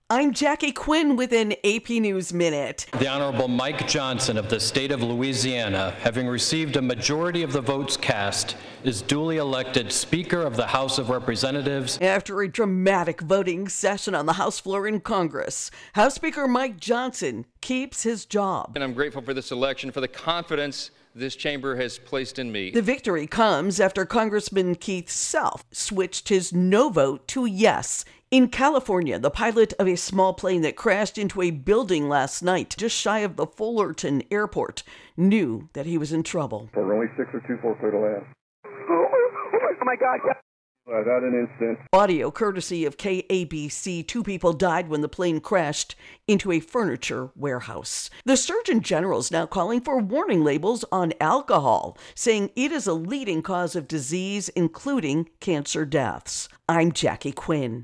I'm Jackie Quinn with an AP News Minute. The Honorable Mike Johnson of the state of Louisiana, having received a majority of the votes cast, is duly elected Speaker of the House of Representatives. After a dramatic voting session on the House floor in Congress, House Speaker Mike Johnson keeps his job. And I'm grateful for this election, for the confidence this chamber has placed in me. The victory comes after Congressman Keith Self switched his no vote to yes. In California, the pilot of a small plane that crashed into a building last night just shy of the Fullerton airport knew that he was in trouble. Runway 6 or 24 clear to land. Oh my God. Without an instant. Audio courtesy of KABC. 2 people died when the plane crashed into a furniture warehouse. The Surgeon General is now calling for warning labels on alcohol, saying it is a leading cause of disease, including cancer deaths. I'm Jackie Quinn.